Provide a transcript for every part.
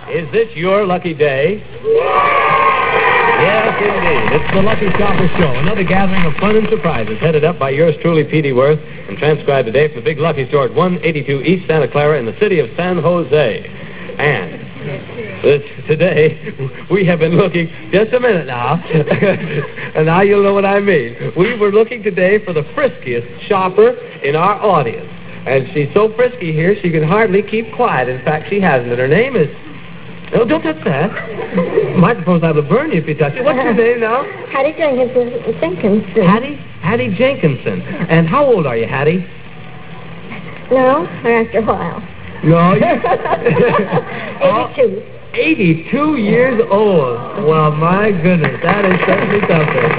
Is this your lucky day? Yes, indeed. It's the Lucky Shopper Show, another gathering of fun and surprises, headed up by yours truly, P.D. Worth, and transcribed today from the Big Lucky Store at 182 East Santa Clara in the city of San Jose. And today, we have been looking, just a minute now, and now you'll know what I mean. We were looking today for the friskiest shopper in our audience. And she's so frisky here, she can hardly keep quiet. In fact, she hasn't. And her name is... Oh, don't touch that. The microphone's liable to burn you if you touch it. What's your name now? Hattie Jenkinson. Hattie Jenkinson. And how old are you, Hattie? No, or after a while. No, 82. 82 years old. Well, my goodness, that is certainly something.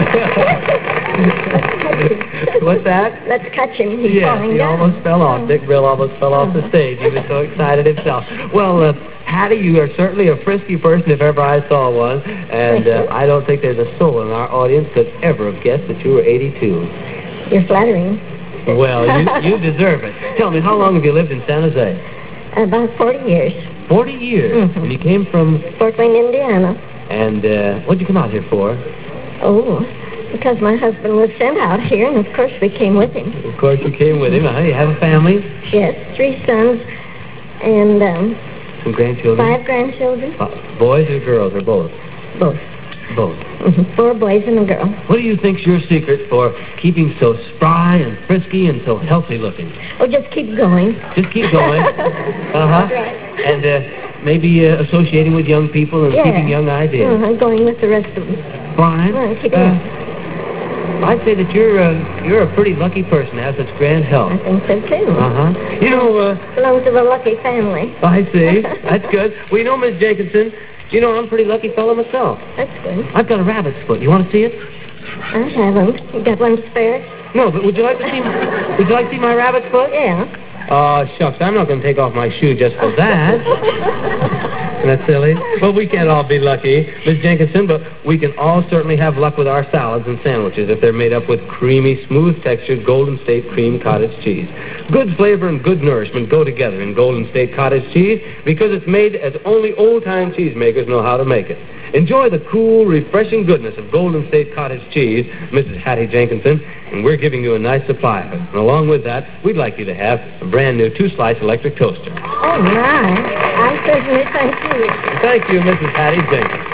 What's that? Let's catch him. He's falling he down. almost fell off. Dick Brill almost fell off the stage. He was so excited himself. Well, Hattie, you are certainly a frisky person if ever I saw one. And I don't think there's a soul in our audience could ever have guessed that you were 82. You're flattering. Well, you deserve it. Tell me, how long have you lived in San Jose? About 40 years. 40 years? Mm-hmm. And you came from? Fort Wayne, Indiana. And what'd you come out here for? Oh, because my husband was sent out here, and of course we came with him. Of course you came with him. You have a family? Yes, 3 sons and some grandchildren? 5 grandchildren. Boys or girls, or both? Both. Both. 4 boys and a girl. What do you think's your secret for keeping so spry and frisky and so healthy looking? Oh, just keep going. Just keep going. Uh-huh. Right. And maybe associating with young people and keeping young ideas. Going with the rest of them. Fine. Keep going. I'd say that you're a pretty lucky person to have such grand health. I think so, too. Uh-huh. You know... belongs to the lucky family. I see. That's good. Well, you know, Miss Jenkinson, you know, I'm a pretty lucky fellow myself. That's good. I've got a rabbit's foot. You want to see it? I haven't. You got one spare? No, but would you like to see my rabbit's foot? Yeah. Oh, shucks, I'm not going to take off my shoe just for that. Isn't that silly? Well, we can't all be lucky, Miss Jenkinson, but we can all certainly have luck with our salads and sandwiches if they're made up with creamy, smooth-textured Golden State cream cottage cheese. Good flavor and good nourishment go together in Golden State cottage cheese because it's made as only old-time cheesemakers know how to make it. Enjoy the cool, refreshing goodness of Golden State cottage cheese, Mrs. Hattie Jenkinson, and we're giving you a nice supply of it. And along with that, we'd like you to have a brand-new 2-slice electric toaster. Oh, my. I certainly thank you. Thank you, Mrs. Hattie Jenkinson.